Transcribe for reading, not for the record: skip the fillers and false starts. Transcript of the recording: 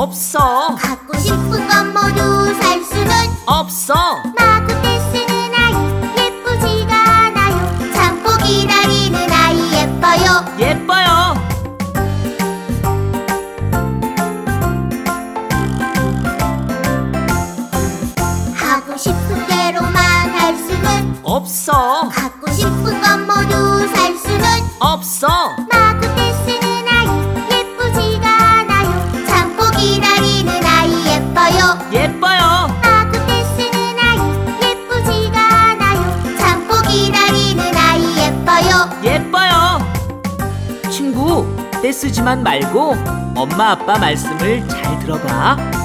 없어. 갖고 싶은 건 모두 살 수는 없어. 마구 떼쓰는 아이 예쁘지가 않아요. 참고 기다리는 아이 예뻐요. 예뻐요. 하고 싶은 대로만 할 수는 없어. 갖고 싶은 건 모두 살 수는 없어. 마구 떼쓰는 아이 예쁘지가 않아요. 참고 기다리는 아이 예뻐요. 예뻐요. 마구 떼쓰는 아이 예쁘지가 않아요. 참고 기다리는 아이 예뻐요. 예뻐요. 친구, 떼쓰지만 말고 엄마 아빠 말씀을 잘 들어봐.